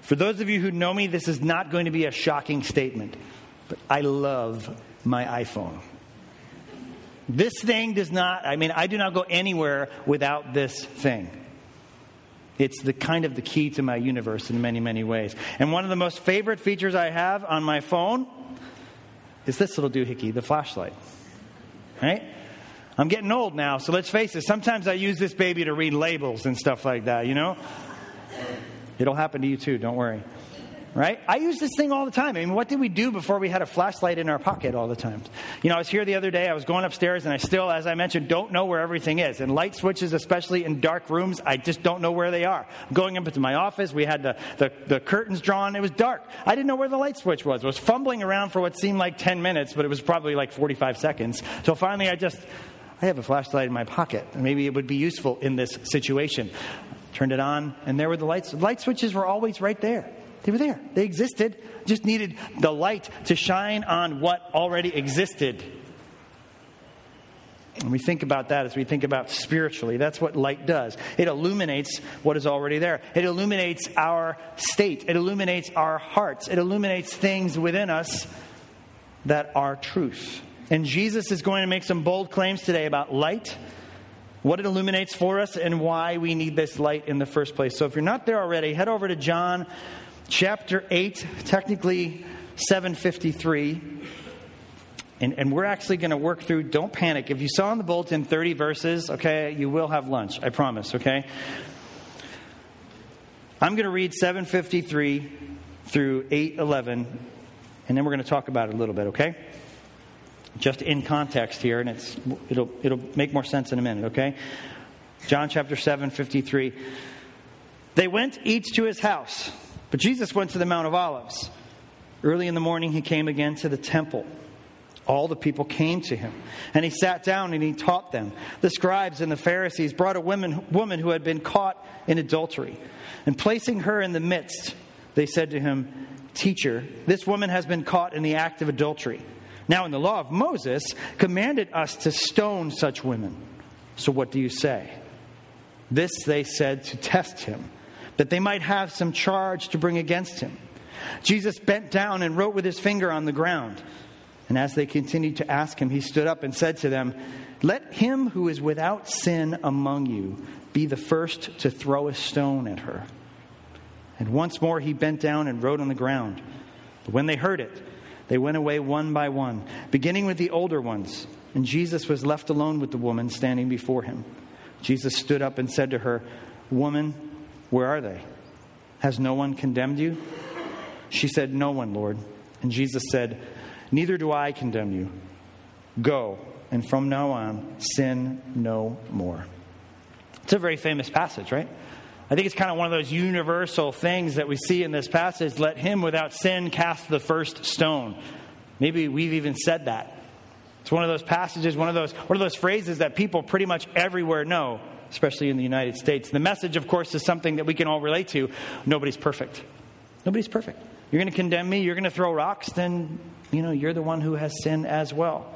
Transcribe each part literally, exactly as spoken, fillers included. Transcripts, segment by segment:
For those of you who know me, this is not going to be a shocking statement, but I love my iPhone. This thing does not, I mean, I do not go anywhere without this thing. It's the kind of the key to my universe in many, many ways. And one of the most favorite features I have on my phone is this little doohickey, the flashlight. Right? I'm getting old now, so let's face it. Sometimes I use this baby to read labels and stuff like that, you know? It'll happen to you too, don't worry. Right? I use this thing all the time. I mean, what did we do before we had a flashlight in our pocket all the time? You know, I was here the other day. I was going upstairs, and I still, as I mentioned, don't know where everything is. And light switches, especially in dark rooms, I just don't know where they are. Going up into my office, we had the, the, the curtains drawn. It was dark. I didn't know where the light switch was. I was fumbling around for what seemed like ten minutes, but it was probably like forty-five seconds. So finally, I just, I have a flashlight in my pocket. Maybe it would be useful in this situation. Turned it on, and there were the lights. Light switches were always right there. They were there. They existed. Just needed the light to shine on what already existed. And we think about that as we think about spiritually. That's what light does. It illuminates what is already there. It illuminates our state. It illuminates our hearts. It illuminates things within us that are truth. And Jesus is going to make some bold claims today about light, what it illuminates for us, and why we need this light in the first place. So if you're not there already, head over to John chapter eight, technically seven fifty-three. And, and we're actually going to work through, don't panic. If you saw in the bulletin thirty verses, okay, you will have lunch. I promise, okay? I'm going to read seven fifty-three through eight eleven, and then we're going to talk about it a little bit, okay? Just in context here, and it's it'll it'll make more sense in a minute, okay? John chapter seven fifty-three. They went each to his house. But Jesus went to the Mount of Olives. Early in the morning, he came again to the temple. All the people came to him, and he sat down and he taught them. The scribes and the Pharisees brought a woman, woman who had been caught in adultery. And placing her in the midst, they said to him, "Teacher, this woman has been caught in the act of adultery. Now in the law of Moses commanded us to stone such women. So what do you say?" This they said to test him, that they might have some charge to bring against him. Jesus bent down and wrote with his finger on the ground. And as they continued to ask him, he stood up and said to them, "Let him who is without sin among you be the first to throw a stone at her." And once more he bent down and wrote on the ground. But when they heard it, they went away one by one, beginning with the older ones. And Jesus was left alone with the woman standing before him. Jesus stood up and said to her, "Woman, where are they? Has no one condemned you?" She said, "No one, Lord." And Jesus said, "Neither do I condemn you. Go, and from now on, sin no more." It's a very famous passage, right? I think it's kind of one of those universal things that we see in this passage. Let him without sin cast the first stone. Maybe we've even said that. It's one of those passages, one of those, one of those phrases that people pretty much everywhere know, especially in the United States. The message, of course, is something that we can all relate to. Nobody's perfect. Nobody's perfect. You're going to condemn me, you're going to throw rocks, then, you know, you're the one who has sinned as well.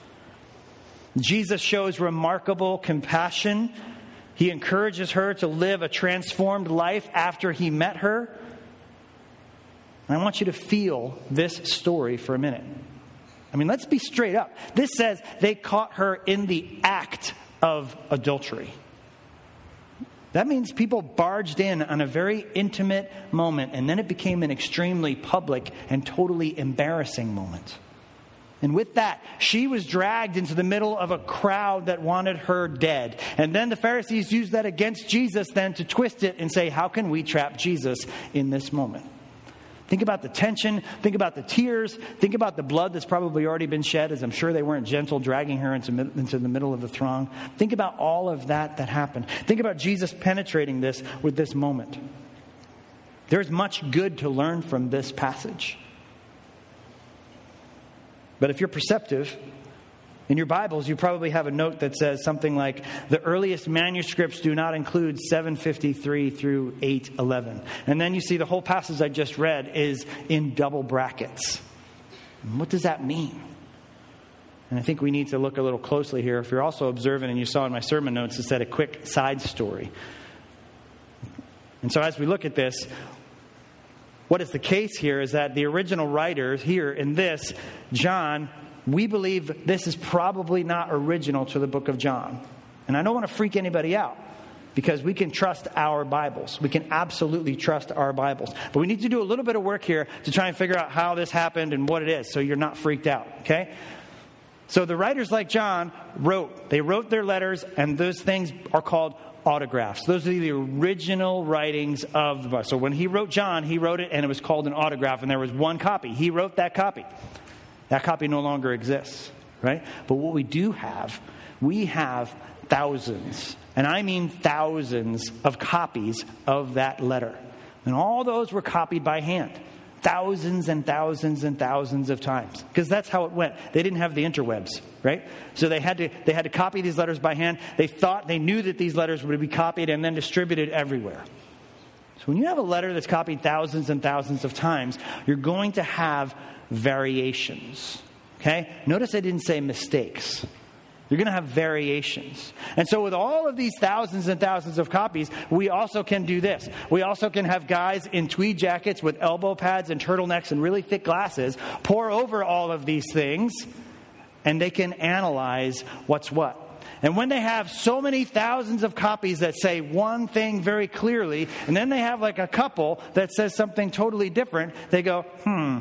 Jesus shows remarkable compassion. He encourages her to live a transformed life after he met her. And I want you to feel this story for a minute. I mean, let's be straight up. This says they caught her in the act of adultery. That means people barged in on a very intimate moment, and then it became an extremely public and totally embarrassing moment. And with that, she was dragged into the middle of a crowd that wanted her dead. And then the Pharisees used that against Jesus then to twist it and say, how can we trap Jesus in this moment? Think about the tension. Think about the tears. Think about the blood that's probably already been shed, as I'm sure they weren't gentle dragging her into, into the middle of the throng. Think about all of that that happened. Think about Jesus penetrating this with this moment. There's much good to learn from this passage. But if you're perceptive, in your Bibles, you probably have a note that says something like, the earliest manuscripts do not include seven fifty-three through eight eleven. And then you see the whole passage I just read is in double brackets. And what does that mean? And I think we need to look a little closely here. If you're also observant, and you saw in my sermon notes, it said a quick side story. And so as we look at this, what is the case here is that the original writers here in this, John, we believe this is probably not original to the book of John. And I don't want to freak anybody out, because we can trust our Bibles. We can absolutely trust our Bibles. But we need to do a little bit of work here to try and figure out how this happened and what it is, so you're not freaked out, okay? So the writers like John wrote. They wrote their letters, and those things are called autographs. Those are the original writings of the Bible. So when he wrote John, he wrote it, and it was called an autograph, and there was one copy. He wrote that copy. That copy no longer exists, right? But what we do have, we have thousands, and I mean thousands of copies of that letter. And all those were copied by hand. Thousands and thousands and thousands of times. Because that's how it went. They didn't have the interwebs, right? So they had to they had to copy these letters by hand. They thought, they knew that these letters would be copied and then distributed everywhere. So when you have a letter that's copied thousands and thousands of times, you're going to have variations. Okay? Notice I didn't say mistakes. You're going to have variations. And so with all of these thousands and thousands of copies, we also can do this. We also can have guys in tweed jackets with elbow pads and turtlenecks and really thick glasses pour over all of these things, and they can analyze what's what. And when they have so many thousands of copies that say one thing very clearly, and then they have like a couple that says something totally different, they go, hmm,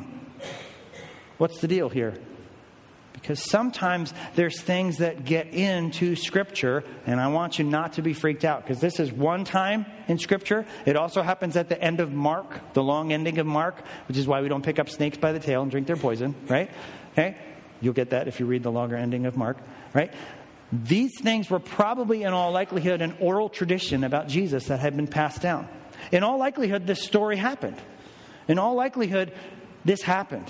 what's the deal here? Because sometimes there's things that get into Scripture, and I want you not to be freaked out, because this is one time in Scripture. It also happens at the end of Mark, the long ending of Mark, which is why we don't pick up snakes by the tail and drink their poison, right? Okay? You'll get that if you read the longer ending of Mark, right? These things were probably in all likelihood an oral tradition about Jesus that had been passed down. In all likelihood, this story happened. In all likelihood, this happened.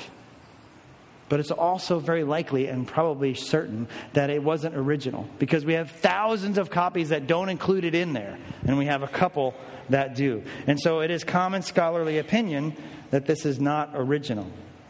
But it's also very likely and probably certain that it wasn't original, because we have thousands of copies that don't include it in there, and we have a couple that do. And so it is common scholarly opinion that this is not original.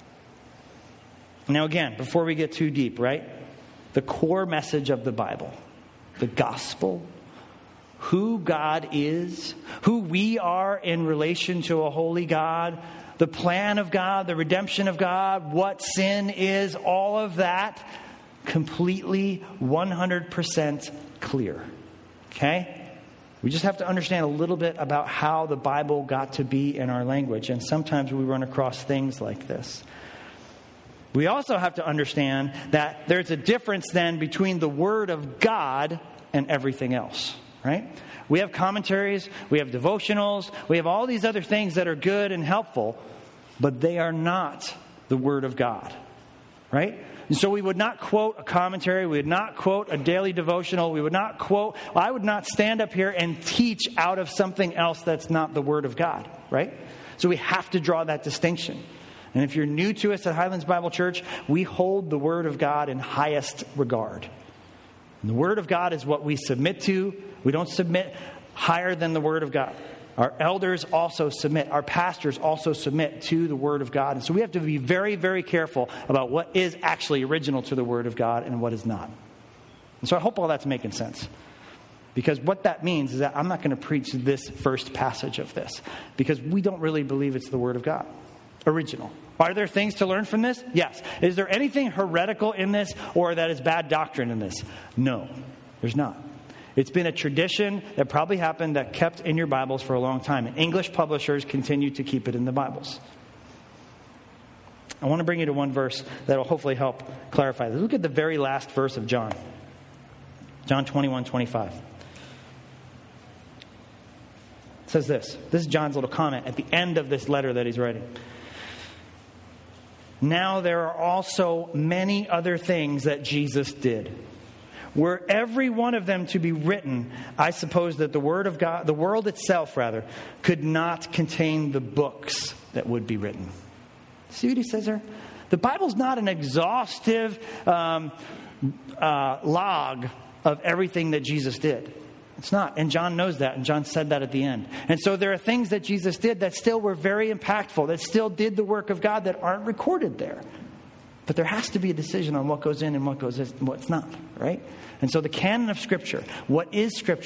Now again, before we get too deep, right? The core message of the Bible, the gospel, who God is, who we are in relation to a holy God, the plan of God, the redemption of God, what sin is, all of that, completely one hundred percent clear. Okay? We just have to understand a little bit about how the Bible got to be in our language. And sometimes we run across things like this. We also have to understand that there's a difference then between the Word of God and everything else. Right? We have commentaries, we have devotionals, we have all these other things that are good and helpful, but they are not the Word of God. Right? And so we would not quote a commentary, we would not quote a daily devotional, we would not quote, I would not stand up here and teach out of something else that's not the Word of God. Right? So we have to draw that distinction. And if you're new to us at Highlands Bible Church, we hold the Word of God in highest regard. And the Word of God is what we submit to. We don't submit higher than the Word of God. Our elders also submit. Our pastors also submit to the Word of God. And so we have to be very, very careful about what is actually original to the Word of God and what is not. And so I hope all that's making sense. Because what that means is that I'm not going to preach this first passage of this, because we don't really believe it's the Word of God. Original. Are there things to learn from this? Yes. Is there anything heretical in this or that is bad doctrine in this? No, there's not. It's been a tradition that probably happened that kept in your Bibles for a long time. And English publishers continue to keep it in the Bibles. I want to bring you to one verse that will hopefully help clarify this. Look at the very last verse of John. John twenty-one twenty-five. It says this. This is John's little comment at the end of this letter that he's writing. Now there are also many other things that Jesus did. Were every one of them to be written, I suppose that the word of God, the world itself rather, could not contain the books that would be written. See what he says there? The Bible's not an exhaustive um, uh, log of everything that Jesus did. It's not. And John knows that. And John said that at the end. And so there are things that Jesus did that still were very impactful, that still did the work of God, that aren't recorded there. But there has to be a decision on what goes in and what goes in and what's not, right? And so the canon of Scripture, what is Scripture?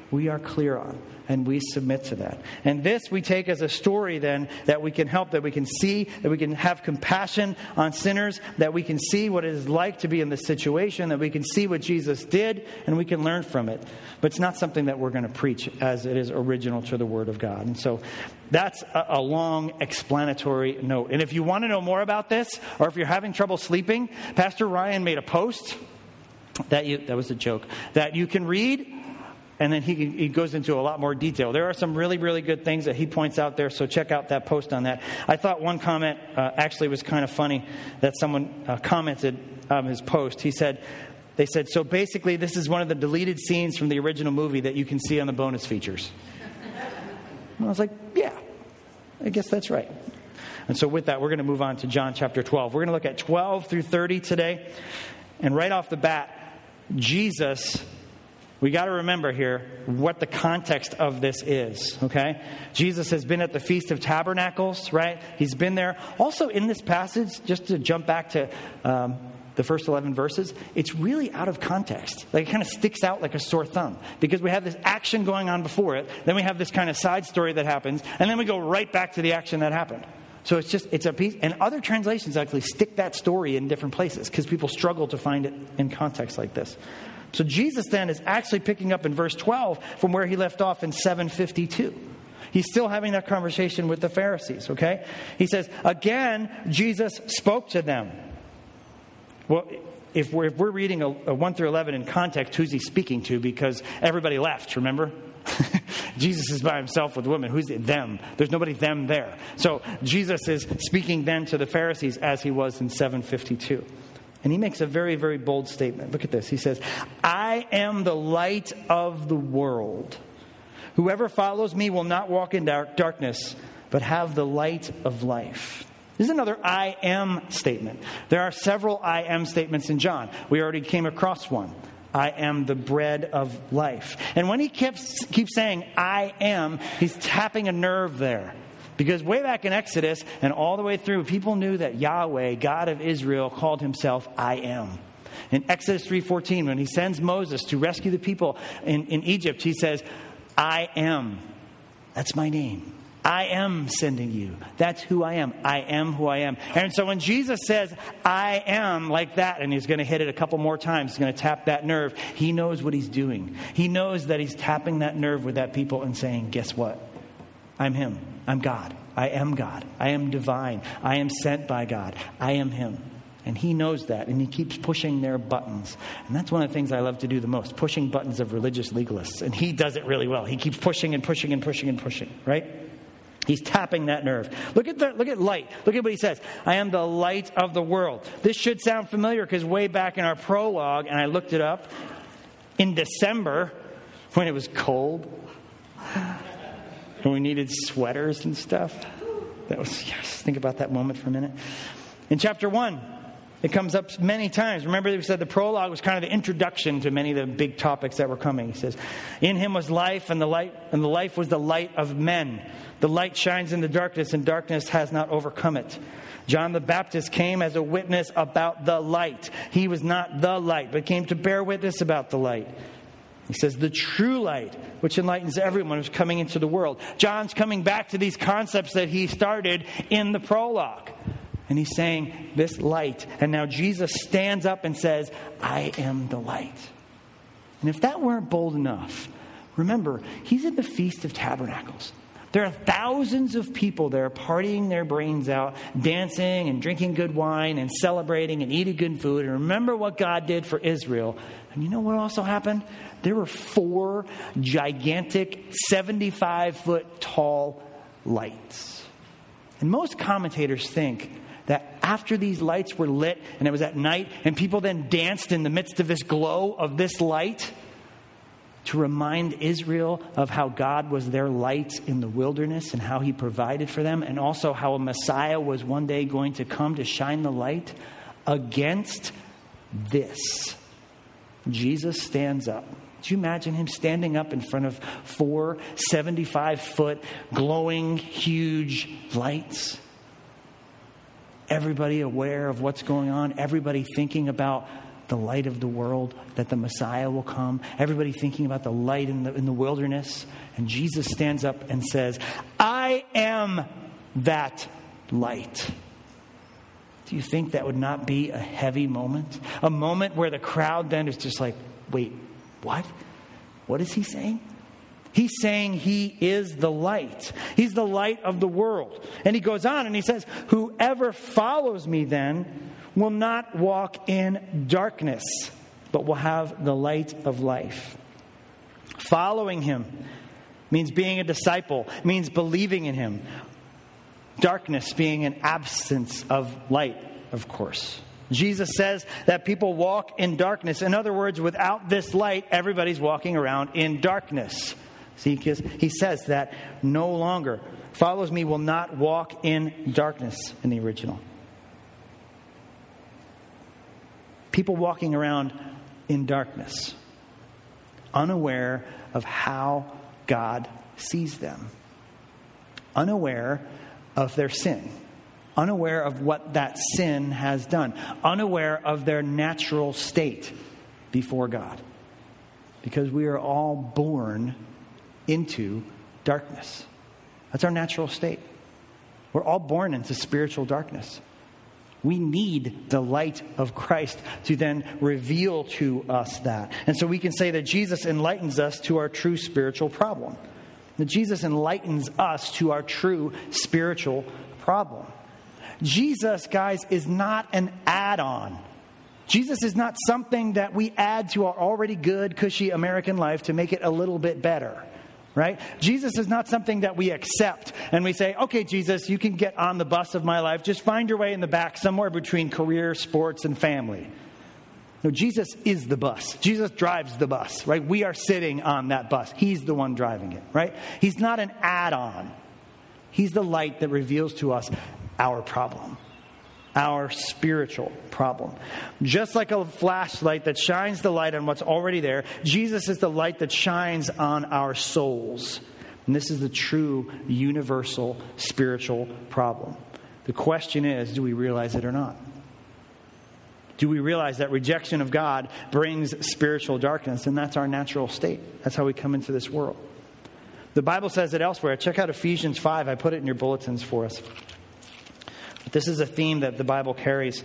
we are clear on. And we submit to that. And this we take as a story then that we can help, that we can see, that we can have compassion on sinners, that we can see what it is like to be in this situation, that we can see what Jesus did, and we can learn from it. But it's not something that we're going to preach as it is original to the Word of God. And so that's a, a long explanatory note. And if you want to know more about this, or if you're having trouble sleeping, Pastor Ryan made a post that you, that was a joke, that you can read. And then he, he goes into a lot more detail. There are some really, really good things that he points out there, so check out that post on that. I thought one comment uh, actually was kind of funny that someone uh, commented on his post. He said, they said, so basically this is one of the deleted scenes from the original movie that you can see on the bonus features. And I was like, yeah, I guess that's right. And so with that, we're going to move on to John chapter twelve. We're going to look at twelve through thirty today. And right off the bat, Jesus... We got to remember here what the context of this is, okay? Jesus has been at the Feast of Tabernacles, right? He's been there. Also in this passage, just to jump back to um, the first eleven verses, it's really out of context. Like it kind of sticks out like a sore thumb because we have this action going on before it. Then we have this kind of side story that happens. And then we go right back to the action that happened. So it's just, it's a piece. And other translations actually stick that story in different places because people struggle to find it in context like this. So Jesus then is actually picking up in verse twelve from where he left off in seven fifty-two. He's still having that conversation with the Pharisees, okay? He says, again, Jesus spoke to them. Well, if we're, if we're reading a, a one through eleven in context, who's he speaking to? Because everybody left, remember? Jesus is by himself with women. Who's it? Them. There's nobody them there. So Jesus is speaking then to the Pharisees as he was in seven fifty-two. And he makes a very, very bold statement. Look at this. He says, I am the light of the world. Whoever follows me will not walk in dark darkness, but have the light of life. This is another I am statement. There are several I am statements in John. We already came across one. I am the bread of life. And when he keeps, keeps saying I am, he's tapping a nerve there. Because way back in Exodus and all the way through, people knew that Yahweh, God of Israel, called himself I am. In Exodus three fourteen, when he sends Moses to rescue the people in, in Egypt, he says, I am. That's my name. I am sending you. That's who I am. I am who I am. And so when Jesus says, I am like that, and he's going to hit it a couple more times, he's going to tap that nerve, he knows what he's doing. He knows that he's tapping that nerve with that people and saying, guess what? I'm him. I'm God. I am God. I am divine. I am sent by God. I am him. And he knows that. And he keeps pushing their buttons. And that's one of the things I love to do the most. Pushing buttons of religious legalists. And he does it really well. He keeps pushing and pushing and pushing and pushing. Right? He's tapping that nerve. Look at the, look at light. Look at what he says. I am the light of the world. This should sound familiar because way back in our prologue, and I looked it up, in December, when it was cold, and we needed sweaters and stuff. That was, yes, think about that moment for a minute. In chapter one, it comes up many times. Remember, we said the prologue was kind of the introduction to many of the big topics that were coming. He says, in him was life, and the light, and the life was the light of men. The light shines in the darkness, and darkness has not overcome it. John the Baptist came as a witness about the light. He was not the light, but came to bear witness about the light. He says, the true light, which enlightens everyone who's coming into the world. John's coming back to these concepts that he started in the prologue. And he's saying, this light. And now Jesus stands up and says, I am the light. And if that weren't bold enough, remember, he's at the Feast of Tabernacles. There are thousands of people there partying their brains out, dancing and drinking good wine and celebrating and eating good food. And remember what God did for Israel. And you know what also happened? There were four gigantic seventy-five foot tall lights. And most commentators think that after these lights were lit and it was at night and people then danced in the midst of this glow of this light to remind Israel of how God was their light in the wilderness and how he provided for them, and also how a Messiah was one day going to come to shine the light against this. Jesus stands up. Do you imagine him standing up in front of four seventy-five foot glowing huge lights? Everybody aware of what's going on. Everybody thinking about the light of the world, that the Messiah will come. Everybody thinking about the light in the, in the wilderness. And Jesus stands up and says, I am that light. Do you think that would not be a heavy moment? A moment where the crowd then is just like, wait, what? What is he saying? He's saying he is the light. He's the light of the world. And he goes on and he says, whoever follows me then will not walk in darkness, but will have the light of life. Following him means being a disciple, means believing in him. Darkness being an absence of light, of course. Jesus says that people walk in darkness. In other words, without this light, everybody's walking around in darkness. See, because he says that no longer. Follows me will not walk in darkness in the original. People walking around in darkness, unaware of how God sees them, unaware of their sin, unaware of what that sin has done, unaware of their natural state before God. Because we are all born into darkness. That's our natural state. We're all born into spiritual darkness. We need the light of Christ to then reveal to us that. And so we can say that Jesus enlightens us to our true spiritual problem. That Jesus enlightens us to our true spiritual problem. Jesus, guys, is not an add-on. Jesus is not something that we add to our already good, cushy American life to make it a little bit better. Right? Jesus is not something that we accept and we say, okay, Jesus, you can get on the bus of my life. Just find your way in the back somewhere between career, sports, and family. No, Jesus is the bus. Jesus drives the bus, right? We are sitting on that bus. He's the one driving it, right? He's not an add-on. He's the light that reveals to us our problem, our spiritual problem. Just like a flashlight that shines the light on what's already there, Jesus is the light that shines on our souls. And this is the true universal spiritual problem. The question is, do we realize it or not? Do we realize that rejection of God brings spiritual darkness? And that's our natural state. That's how we come into this world. The Bible says it elsewhere. Check out Ephesians five. I put it in your bulletins for us. But this is a theme that the Bible carries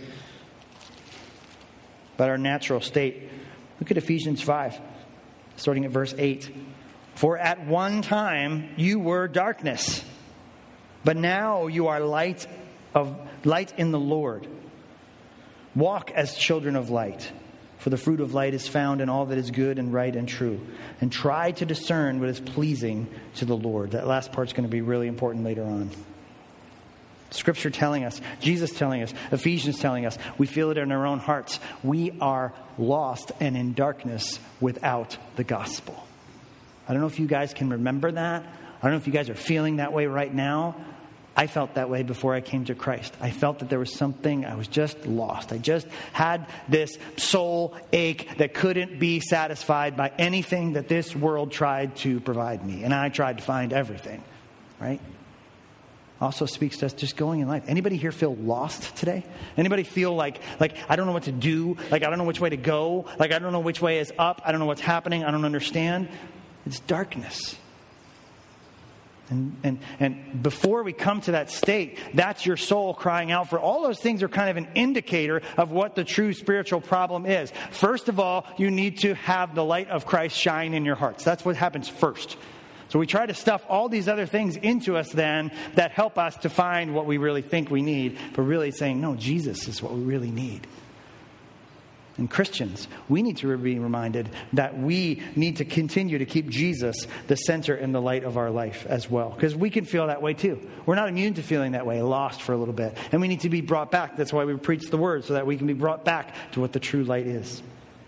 about our natural state. Look at Ephesians five, starting at verse eight. For at one time you were darkness, but now you are light of light in the Lord. Walk as children of light, for the fruit of light is found in all that is good and right and true. And try to discern what is pleasing to the Lord. That last part's going to be really important later on. Scripture telling us, Jesus telling us, Ephesians telling us, we feel it in our own hearts. We are lost and in darkness without the gospel. I don't know if you guys can remember that. I don't know if you guys are feeling that way right now. I felt that way before I came to Christ. I felt that there was something, I was just lost. I just had this soul ache that couldn't be satisfied by anything that this world tried to provide me. And I tried to find everything, right? Also speaks to us just going in life. Anybody here feel lost today? Anybody feel like, like, I don't know what to do? Like, I don't know which way to go? Like, I don't know which way is up? I don't know what's happening? I don't understand? It's darkness. And, and and before we come to that state, that's your soul crying out for. All those things are kind of an indicator of what the true spiritual problem is. First of all, you need to have the light of Christ shine in your hearts. That's what happens first. So we try to stuff all these other things into us then that help us to find what we really think we need, but really saying, no, Jesus is what we really need. And Christians, we need to be reminded that we need to continue to keep Jesus the center and the light of our life as well. Because we can feel that way too. We're not immune to feeling that way, lost for a little bit. And we need to be brought back. That's why we preach the word, so that we can be brought back to what the true light is.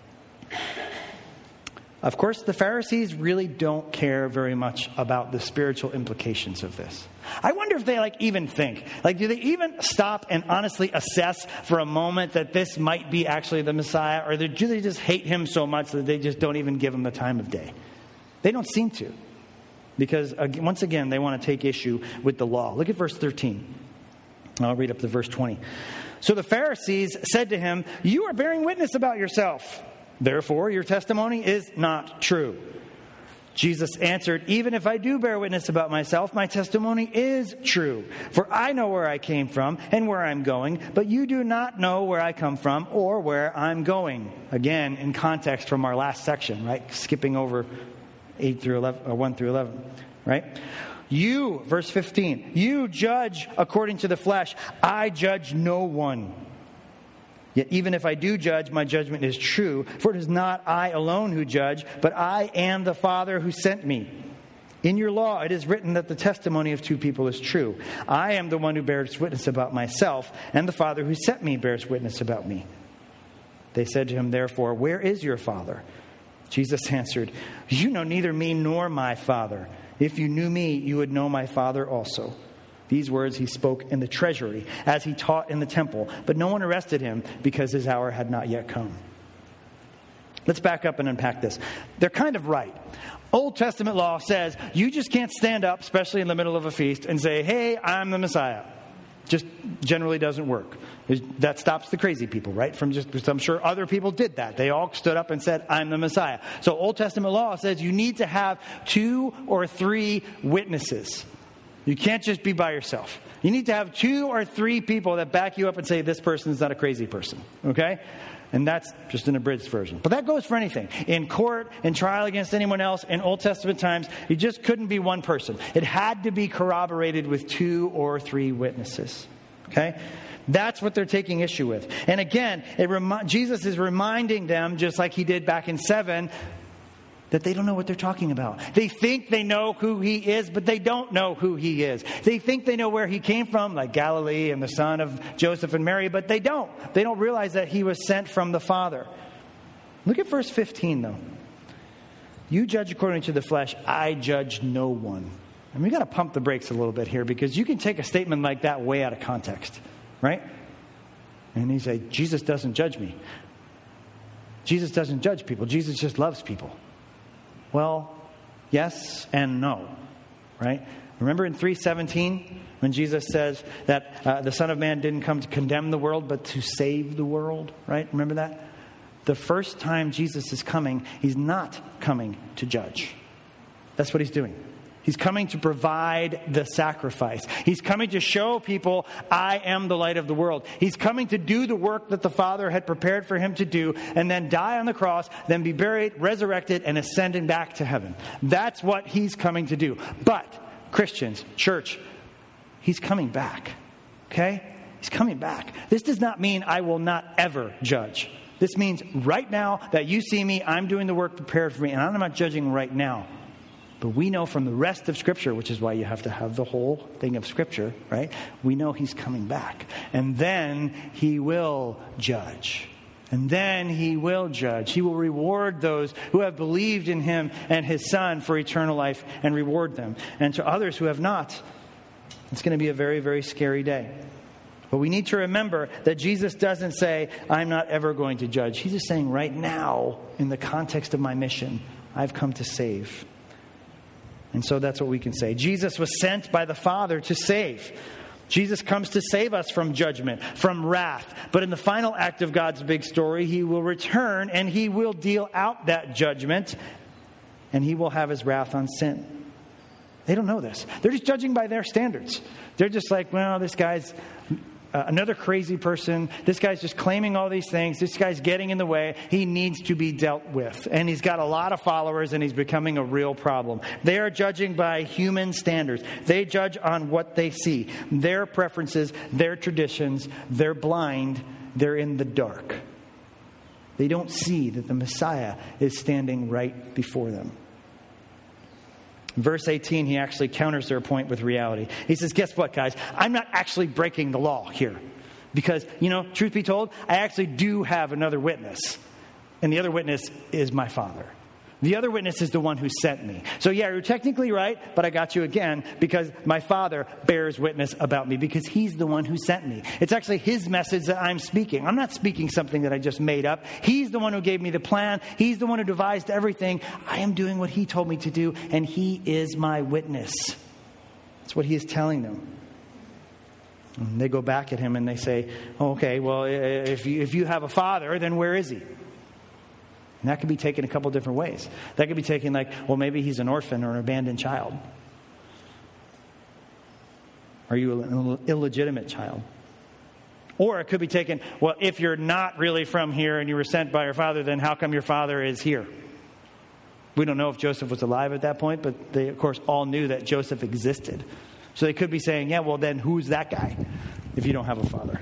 Of course, the Pharisees really don't care very much about the spiritual implications of this. I wonder if they like even think, like, do they even stop and honestly assess for a moment that this might be actually the Messiah? Or do they just hate him so much that they just don't even give him the time of day? They don't seem to. Because once again, they want to take issue with the law. Look at verse thirteen. I'll read up to verse twenty. So the Pharisees said to him, "You are bearing witness about yourself. Therefore, your testimony is not true." Jesus answered, "Even if I do bear witness about myself, my testimony is true. For I know where I came from and where I'm going, but you do not know where I come from or where I'm going." Again, in context from our last section, right? Skipping over eight through eleven, or one through eleven, right? You, verse fifteen, you judge according to the flesh. I judge no one. Yet even if I do judge, my judgment is true. For it is not I alone who judge, but I am the Father who sent me. In your law, it is written that the testimony of two people is true. I am the one who bears witness about myself, and the Father who sent me bears witness about me. They said to him, therefore, where is your Father? Jesus answered, you know neither me nor my Father. If you knew me, you would know my Father also. These words he spoke in the treasury as he taught in the temple, but no one arrested him because his hour had not yet come. Let's back up and unpack this. They're kind of right. Old Testament law says you just can't stand up, especially in the middle of a feast, and say, hey, I'm the Messiah. Just generally doesn't work. That stops the crazy people, right? From just, I'm sure other people did that. They all stood up and said, I'm the Messiah. So Old Testament law says you need to have two or three witnesses. You can't just be by yourself. You need to have two or three people that back you up and say, this person is not a crazy person. Okay? And that's just an abridged version. But that goes for anything. In court, in trial against anyone else, in Old Testament times, you just couldn't be one person. It had to be corroborated with two or three witnesses. Okay? That's what they're taking issue with. And again, it remi- Jesus is reminding them, just like he did back in seven, that they don't know what they're talking about. They think they know who he is, but they don't know who he is. They think they know where he came from, like Galilee and the son of Joseph and Mary, but they don't. They don't realize that he was sent from the Father. Look at verse fifteen, though. You judge according to the flesh, I judge no one. And we got to pump the brakes a little bit here, because you can take a statement like that way out of context, right? And he say, Jesus doesn't judge me. Jesus doesn't judge people. Jesus just loves people. Well, yes and no, right? Remember in three seventeen when Jesus says that uh, the Son of Man didn't come to condemn the world, but to save the world, right? Remember that? The first time Jesus is coming, he's not coming to judge. That's what he's doing. He's coming to provide the sacrifice. He's coming to show people, I am the light of the world. He's coming to do the work that the Father had prepared for him to do, and then die on the cross, then be buried, resurrected, and ascended back to heaven. That's what he's coming to do. But, Christians, church, he's coming back. Okay? He's coming back. This does not mean I will not ever judge. This means right now that you see me, I'm doing the work prepared for me, and I'm not judging right now. But we know from the rest of Scripture, which is why you have to have the whole thing of Scripture, right? We know he's coming back. And then he will judge. And then he will judge. He will reward those who have believed in him and his Son for eternal life and reward them. And to others who have not, it's going to be a very, very scary day. But we need to remember that Jesus doesn't say, I'm not ever going to judge. He's just saying right now, in the context of my mission, I've come to save. And so that's what we can say. Jesus was sent by the Father to save. Jesus comes to save us from judgment, from wrath. But in the final act of God's big story, he will return and he will deal out that judgment, and he will have his wrath on sin. They don't know this. They're just judging by their standards. They're just like, well, this guy's Uh, another crazy person. This guy's just claiming all these things. This guy's getting in the way. He needs to be dealt with. And he's got a lot of followers, and he's becoming a real problem. They are judging by human standards. They judge on what they see. Their preferences, their traditions. They're blind. They're in the dark. They don't see that the Messiah is standing right before them. Verse eighteen, he actually counters their point with reality. He says, guess what, guys? I'm not actually breaking the law here. Because, you know, truth be told, I actually do have another witness. And the other witness is my Father. The other witness is the one who sent me. So yeah, you're technically right, but I got you again because my Father bears witness about me because he's the one who sent me. It's actually his message that I'm speaking. I'm not speaking something that I just made up. He's the one who gave me the plan. He's the one who devised everything. I am doing what he told me to do, and he is my witness. That's what he is telling them. And they go back at him and they say, oh, okay, well, if you, if you have a father, then where is he? And that could be taken a couple different ways. That could be taken like, well, maybe he's an orphan or an abandoned child. Are you an illegitimate child? Or it could be taken, well, if you're not really from here and you were sent by your father, then how come your father is here? We don't know if Joseph was alive at that point, but they, of course, all knew that Joseph existed. So they could be saying, yeah, well, then who's that guy if you don't have a father?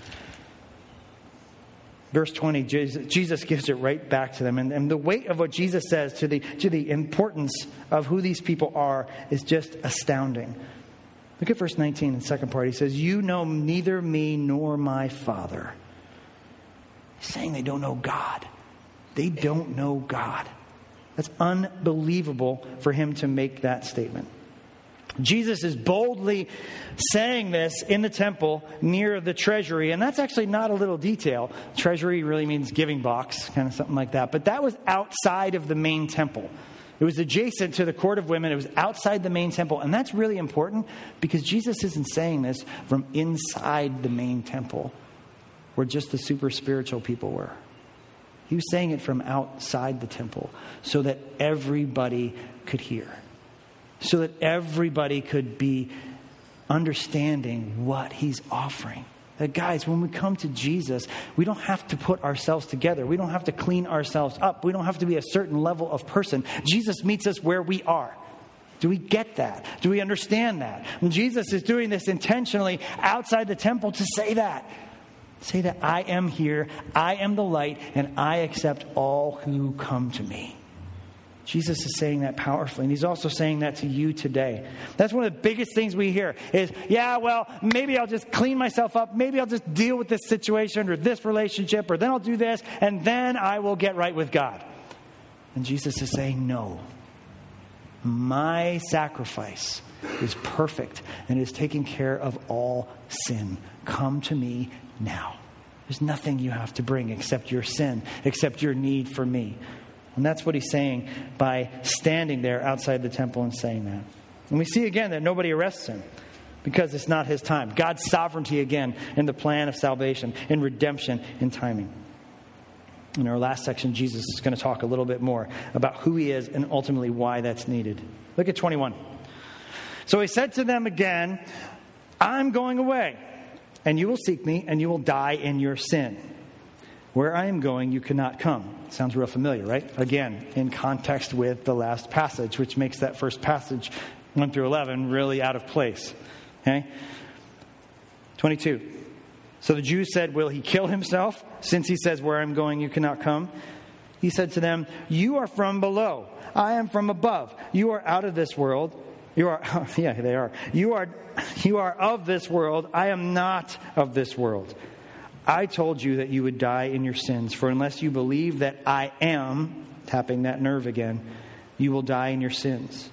Verse twenty, Jesus gives it right back to them. And, and the weight of what Jesus says to the, to the importance of who these people are is just astounding. Look at verse nineteen, the second part. He says, you know neither me nor my Father. He's saying they don't know God. They don't know God. That's unbelievable for him to make that statement. Jesus is boldly saying this in the temple near the treasury. And that's actually not a little detail. Treasury really means giving box, kind of something like that. But that was outside of the main temple. It was adjacent to the court of women. It was outside the main temple. And that's really important because Jesus isn't saying this from inside the main temple where just the super spiritual people were. He was saying it from outside the temple so that everybody could hear. So that everybody could be understanding what he's offering. That guys, when we come to Jesus, we don't have to put ourselves together. We don't have to clean ourselves up. We don't have to be a certain level of person. Jesus meets us where we are. Do we get that? Do we understand that? And Jesus is doing this intentionally outside the temple to say that. Say that I am here, I am the light, and I accept all who come to me. Jesus is saying that powerfully, and he's also saying that to you today. That's one of the biggest things we hear is, yeah, well, maybe I'll just clean myself up. Maybe I'll just deal with this situation or this relationship, or then I'll do this, and then I will get right with God. And Jesus is saying, no. My sacrifice is perfect and is taking care of all sin. Come to me now. There's nothing you have to bring except your sin, except your need for me. And that's what he's saying by standing there outside the temple and saying that. And we see again that nobody arrests him because it's not his time. God's sovereignty again in the plan of salvation, in redemption, in timing. In our last section, Jesus is going to talk a little bit more about who he is and ultimately why that's needed. Look at twenty-one. So he said to them again, I'm going away, and you will seek me, and you will die in your sin. Where I am going, you cannot come. Sounds real familiar, right? Again, in context with the last passage, which makes that first passage, one through eleven, really out of place. Okay? twenty-two. So the Jews said, will he kill himself? Since he says, where I'm going, you cannot come. He said to them, you are from below. I am from above. You are out of this world. You are, yeah, they are. You are, you are of this world. I am not of this world. I told you that you would die in your sins, for unless you believe that I am, tapping that nerve again, you will die in your sins.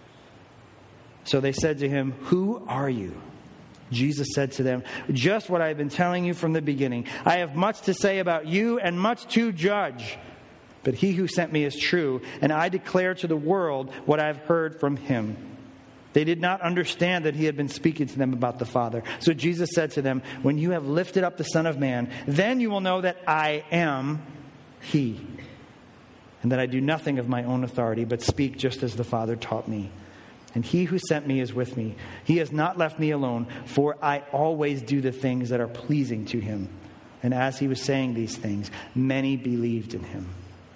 So they said to him, who are you? Jesus said to them, just what I've been telling you from the beginning. I have much to say about you and much to judge. But he who sent me is true, and I declare to the world what I've heard from him. They did not understand that he had been speaking to them about the Father. So Jesus said to them, when you have lifted up the Son of Man, then you will know that I am he, and that I do nothing of my own authority, but speak just as the Father taught me. And he who sent me is with me. He has not left me alone, for I always do the things that are pleasing to him. And as he was saying these things, many believed in him.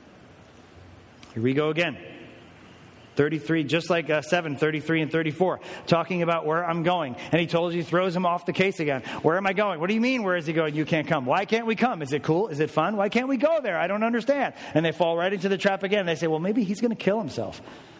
Here we go again. thirty-three, just like uh, seven, thirty-three and thirty-four, talking about where I'm going. And he told you, throws him off the case again. Where am I going? What do you mean, where is he going? You can't come. Why can't we come? Is it cool? Is it fun? Why can't we go there? I don't understand. And they fall right into the trap again. They say, well, maybe he's going to kill himself.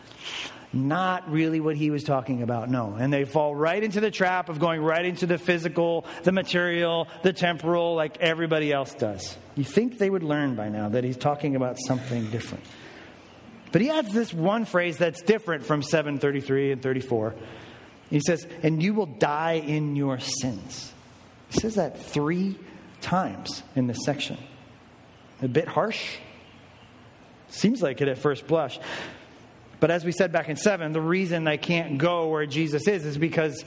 Not really what he was talking about, no. And they fall right into the trap of going right into the physical, the material, the temporal, like everybody else does. You think they would learn by now that he's talking about something different. But he adds this one phrase that's different from seven, thirty-three, and thirty-four. He says, and you will die in your sins. He says that three times in this section. A bit harsh. Seems like it at first blush. But as we said back in seven, the reason I can't go where Jesus is is because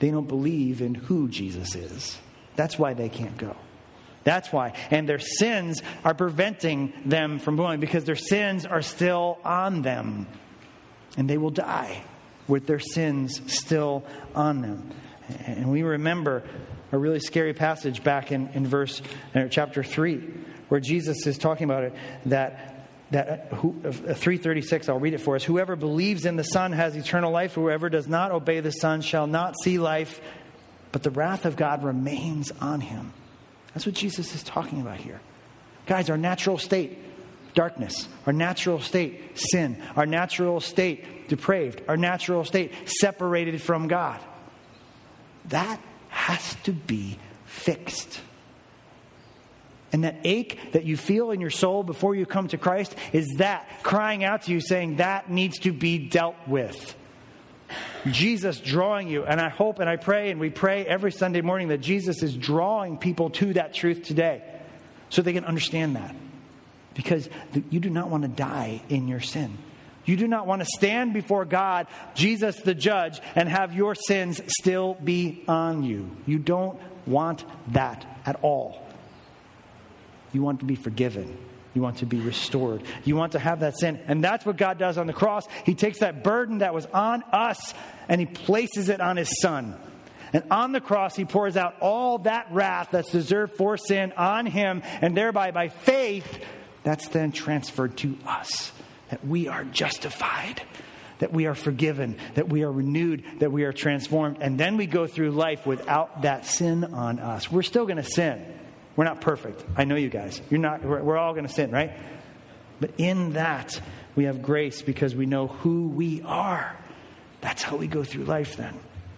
They don't believe in who Jesus is. That's why they can't go. That's why. And their sins are preventing them from going because their sins are still on them. And they will die with their sins still on them. And we remember a really scary passage back in, in verse uh, chapter three, where Jesus is talking about it, that that uh, who, uh, three thirty-six, I'll read it for us. Whoever believes in the Son has eternal life. Whoever does not obey the Son shall not see life, but the wrath of God remains on him. That's what Jesus is talking about here. Guys, our natural state, darkness. Our natural state, sin. Our natural state, depraved. Our natural state, separated from God. That has to be fixed. And that ache that you feel in your soul before you come to Christ is that crying out to you saying that needs to be dealt with. Jesus drawing you, and I hope and I pray and we pray every Sunday morning that Jesus is drawing people to that truth today so they can understand that. Because you do not want to die in your sin. You do not want to stand before God, Jesus the judge, and have your sins still be on you. You don't want that at all. You want to be forgiven. You want to be restored. You want to have that sin. And that's what God does on the cross. He takes that burden that was on us and he places it on his Son. And on the cross, he pours out all that wrath that's deserved for sin on him. And thereby, by faith, that's then transferred to us. That we are justified. That we are forgiven. That we are renewed. That we are transformed. And then we go through life without that sin on us. We're still going to sin. We're not perfect. I know you guys. You're not. We're, we're all going to sin, right? But in that, we have grace because we know who we are. That's how we go through life then.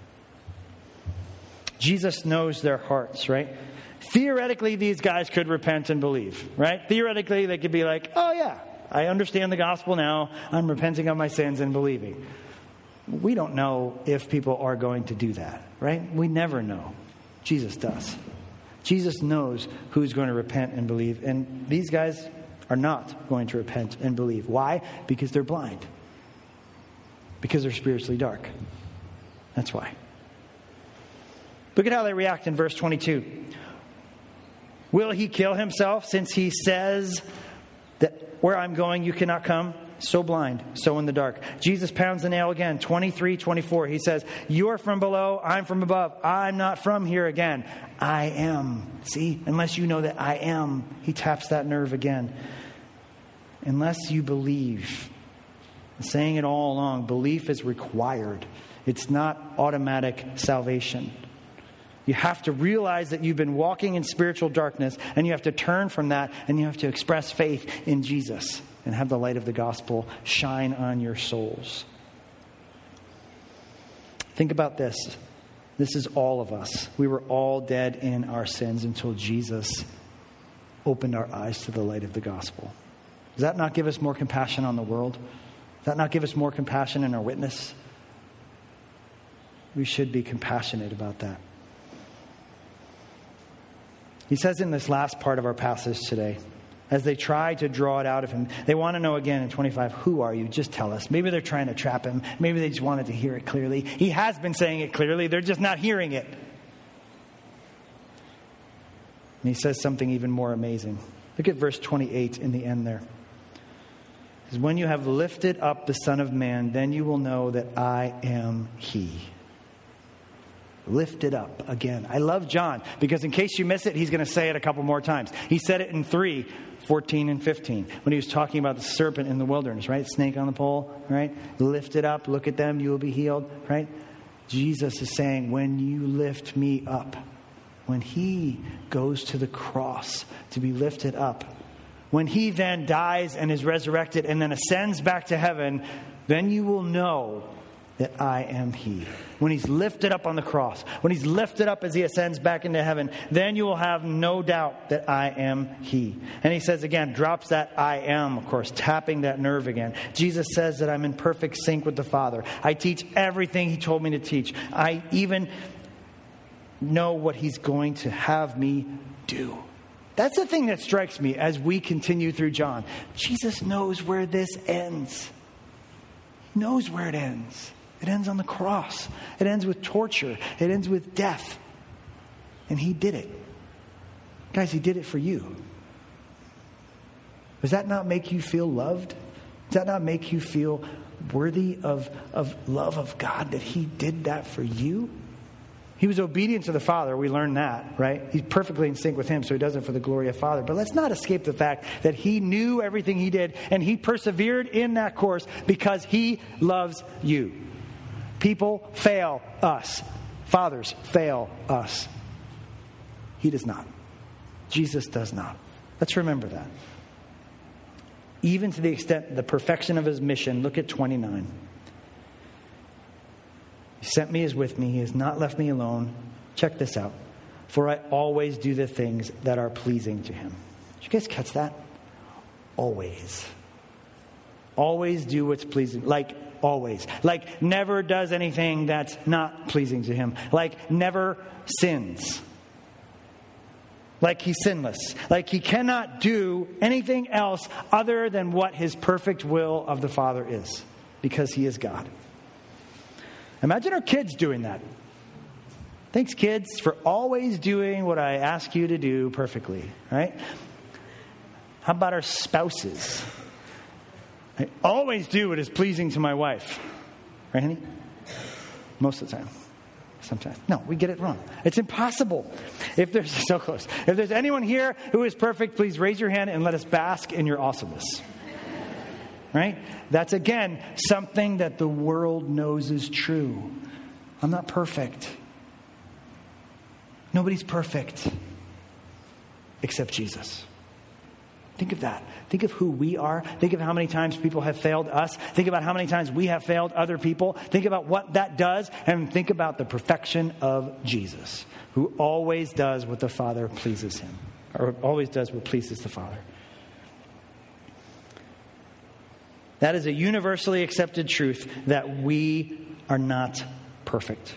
Jesus knows their hearts, right? Theoretically, these guys could repent and believe, right? Theoretically, they could be like, oh yeah, I understand the gospel now. I'm repenting of my sins and believing. We don't know if people are going to do that, right? We never know. Jesus does. Jesus knows who's going to repent and believe. And these guys are not going to repent and believe. Why? Because they're blind. Because they're spiritually dark. That's why. Look at how they react in verse twenty-two. Will he kill himself since he says that where I'm going you cannot come? So blind, so in the dark. Jesus pounds the nail again. twenty-three, twenty-four. He says, you are from below, I'm from above. I'm not from here again. I am. See, unless you know that I am. He taps that nerve again. Unless you believe. I'm saying it all along. Belief is required. It's not automatic salvation. You have to realize that you've been walking in spiritual darkness, and you have to turn from that, and you have to express faith in Jesus and have the light of the gospel shine on your souls. Think about this. This is all of us. We were all dead in our sins until Jesus opened our eyes to the light of the gospel. Does that not give us more compassion on the world? Does that not give us more compassion in our witness? We should be compassionate about that. He says in this last part of our passage today, as they try to draw it out of him, they want to know again in twenty-five, who are you? Just tell us. Maybe they're trying to trap him. Maybe they just wanted to hear it clearly. He has been saying it clearly. They're just not hearing it. And he says something even more amazing. Look at verse twenty-eight in the end there. It says, when you have lifted up the Son of Man, then you will know that I am he. Lifted up again. I love John because in case you miss it, he's going to say it a couple more times. He said it in three, fourteen and fifteen when he was talking about the serpent in the wilderness, right? Snake on the pole, right? Lift it up. Look at them. You will be healed, right? Jesus is saying, when you lift me up, when he goes to the cross to be lifted up, when he then dies and is resurrected and then ascends back to heaven, then you will know that I am he. When he's lifted up on the cross, when he's lifted up as he ascends back into heaven, then you will have no doubt that I am he. And he says again, drops that I am, of course, tapping that nerve again. Jesus says that I'm in perfect sync with the Father. I teach everything he told me to teach. I even know what he's going to have me do. That's the thing that strikes me as we continue through John. Jesus knows where this ends. He knows where it ends. It ends on the cross. It ends with torture. It ends with death. And he did it. Guys, he did it for you. Does that not make you feel loved? Does that not make you feel worthy of, of love of God, that he did that for you? He was obedient to the Father. We learned that, right? He's perfectly in sync with him, so he does it for the glory of Father. But let's not escape the fact that he knew everything he did, and he persevered in that course because he loves you. People fail us. Fathers fail us. He does not. Jesus does not. Let's remember that. Even to the extent, the perfection of his mission. Look at twenty-nine. He sent me, is with me. He has not left me alone. Check this out. For I always do the things that are pleasing to him. Did you guys catch that? Always. Always do what's pleasing. Like always. Like never does anything that's not pleasing to him. Like never sins. Like he's sinless. Like he cannot do anything else other than what his perfect will of the Father is. Because he is God. Imagine our kids doing that. Thanks, kids, for always doing what I ask you to do perfectly. Right? How about our spouses? I always do what is pleasing to my wife. Right, honey? Most of the time. Sometimes. No, we get it wrong. It's impossible. If there's so close. If there's anyone here who is perfect, please raise your hand and let us bask in your awesomeness. Right? That's, again, something that the world knows is true. I'm not perfect. Nobody's perfect except Jesus. Think of that. Think of who we are. Think of how many times people have failed us. Think about how many times we have failed other people. Think about what that does. And think about the perfection of Jesus, who always does what the Father pleases him. Or always does what pleases the Father. That is a universally accepted truth, that we are not perfect.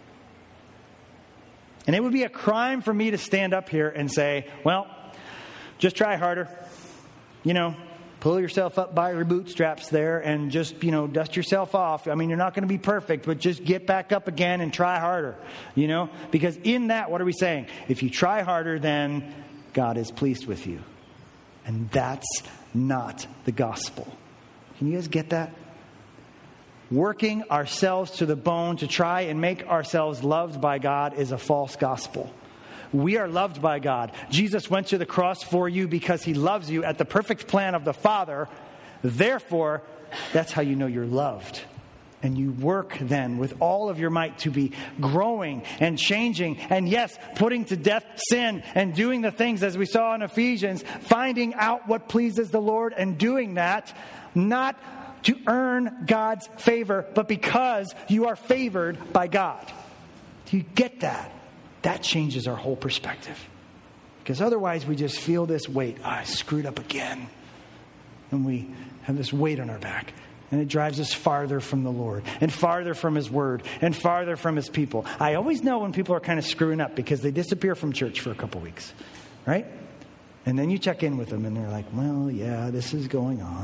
And it would be a crime for me to stand up here and say, well, just try harder. You know, pull yourself up by your bootstraps there and just, you know, dust yourself off. I mean, you're not going to be perfect, but just get back up again and try harder, you know, because in that, what are we saying? If you try harder, then God is pleased with you. And that's not the gospel. Can you guys get that? Working ourselves to the bone to try and make ourselves loved by God is a false gospel. We are loved by God. Jesus went to the cross for you because he loves you at the perfect plan of the Father. Therefore, that's how you know you're loved. And you work then with all of your might to be growing and changing. And yes, putting to death sin and doing the things as we saw in Ephesians, finding out what pleases the Lord and doing that, not to earn God's favor, but because you are favored by God. Do you get that? That changes our whole perspective. Because otherwise we just feel this weight. Oh, I screwed up again. And we have this weight on our back. And it drives us farther from the Lord. And farther from his word. And farther from his people. I always know when people are kind of screwing up because they disappear from church for a couple weeks. Right? And then you check in with them and they're like, well, yeah, this is going on.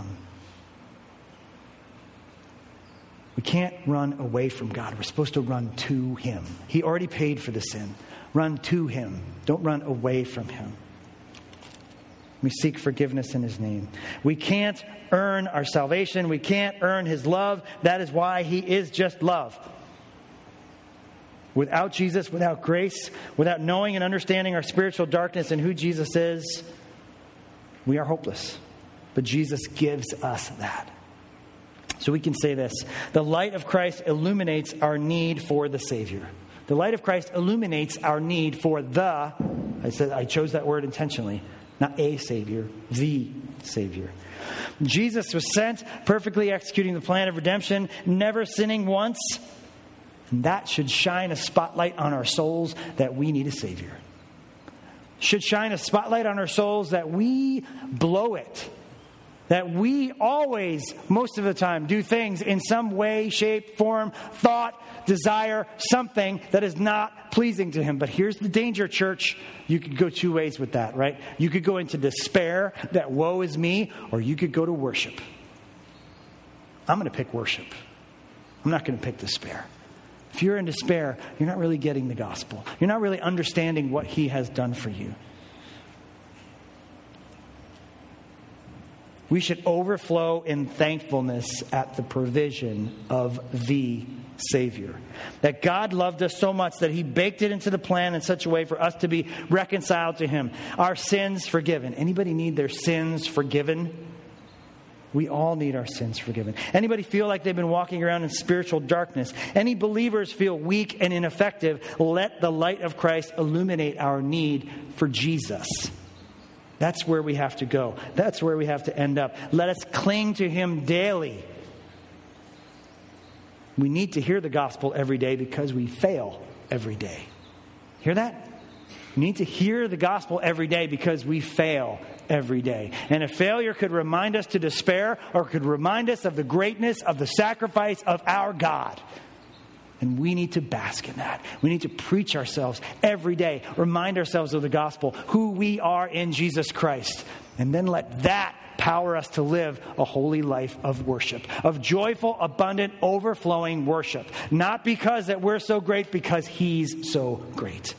We can't run away from God. We're supposed to run to him. He already paid for the sin. Run to him. Don't run away from him. We seek forgiveness in his name. We can't earn our salvation. We can't earn his love. That is why he is just love. Without Jesus, without grace, without knowing and understanding our spiritual darkness and who Jesus is, we are hopeless. But Jesus gives us that. So we can say this. The light of Christ illuminates our need for the Savior. The light of Christ illuminates our need for the, I said I chose that word intentionally, not a Savior, the Savior. Jesus was sent, perfectly executing the plan of redemption, never sinning once. And that should shine a spotlight on our souls that we need a Savior. Should shine a spotlight on our souls that we blow it. That we always, most of the time, do things in some way, shape, form, thought, desire, something that is not pleasing to him. But here's the danger, church. You could go two ways with that, right? You could go into despair, that woe is me, or you could go to worship. I'm going to pick worship. I'm not going to pick despair. If you're in despair, you're not really getting the gospel. You're not really understanding what he has done for you. We should overflow in thankfulness at the provision of the Savior. That God loved us so much that he baked it into the plan in such a way for us to be reconciled to him. Our sins forgiven. Anybody need their sins forgiven? We all need our sins forgiven. Anybody feel like they've been walking around in spiritual darkness? Any believers feel weak and ineffective? Let the light of Christ illuminate our need for Jesus. That's where we have to go. That's where we have to end up. Let us cling to him daily. We need to hear the gospel every day because we fail every day. Hear that? We need to hear the gospel every day because we fail every day. And a failure could remind us to despair or could remind us of the greatness of the sacrifice of our God. And we need to bask in that. We need to preach ourselves every day, remind ourselves of the gospel, who we are in Jesus Christ. And then let that power us to live a holy life of worship, of joyful, abundant, overflowing worship. Not because that we're so great, because he's so great.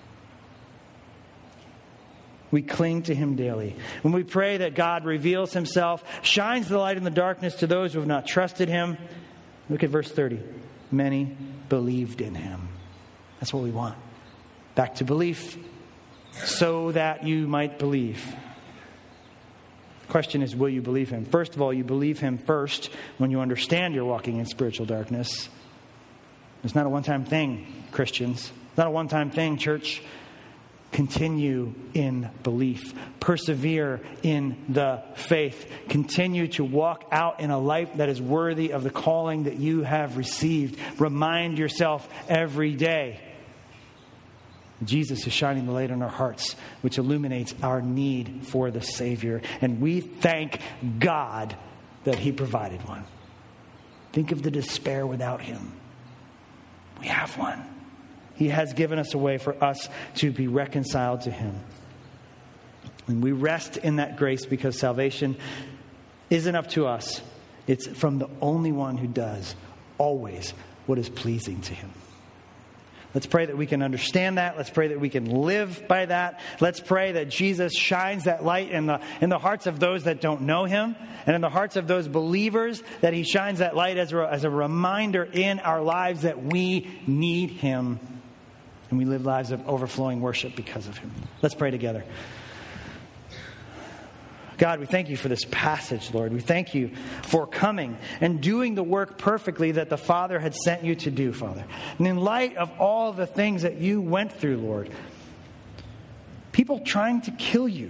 We cling to him daily. When we pray that God reveals himself, shines the light in the darkness to those who have not trusted him. Look at verse thirty. Many believed in him. That's what we want. Back to belief, so that you might believe. The question is, will you believe him? First of all, you believe him first when you understand you're walking in spiritual darkness. It's not a one-time thing, Christians. It's not a one-time thing, church. Continue in belief. Persevere in the faith. Continue to walk out in a life that is worthy of the calling that you have received. Remind yourself every day. Jesus is shining the light on our hearts, which illuminates our need for the Savior. And we thank God that he provided one. Think of the despair without him. We have one. He has given us a way for us to be reconciled to him. And we rest in that grace because salvation isn't up to us. It's from the only one who does always what is pleasing to him. Let's pray that we can understand that. Let's pray that we can live by that. Let's pray that Jesus shines that light in the in the hearts of those that don't know him, and in the hearts of those believers, that he shines that light as a, as a reminder in our lives that we need him. And we live lives of overflowing worship because of him. Let's pray together. God, we thank you for this passage, Lord. We thank you for coming and doing the work perfectly that the Father had sent you to do, Father. And in light of all the things that you went through, Lord, people trying to kill you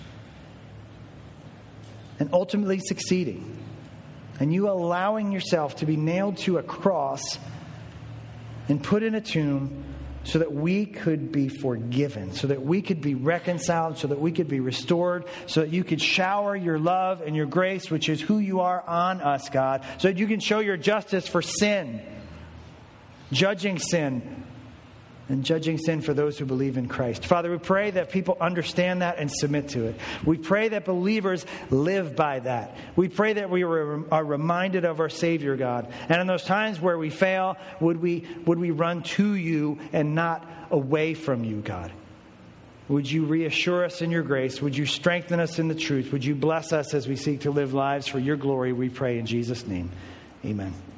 and ultimately succeeding, and you allowing yourself to be nailed to a cross and put in a tomb so that we could be forgiven, so that we could be reconciled, so that we could be restored, so that you could shower your love and your grace, which is who you are, on us, God, so that you can show your justice for sin, judging sin, and judging sin for those who believe in Christ. Father, we pray that people understand that and submit to it. We pray that believers live by that. We pray that we are reminded of our Savior, God. And in those times where we fail, would we, would we run to you and not away from you, God? Would you reassure us in your grace? Would you strengthen us in the truth? Would you bless us as we seek to live lives for your glory, we pray in Jesus' name. Amen.